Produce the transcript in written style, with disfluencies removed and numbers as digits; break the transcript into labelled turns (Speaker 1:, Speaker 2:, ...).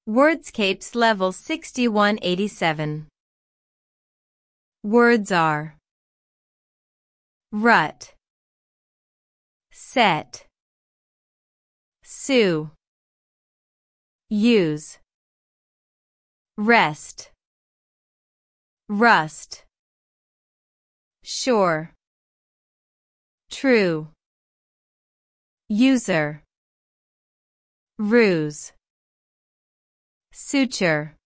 Speaker 1: Wordscapes Level 6187. Words are rut, set, sue, use, rest, rust, sure, true, user, ruse, suture.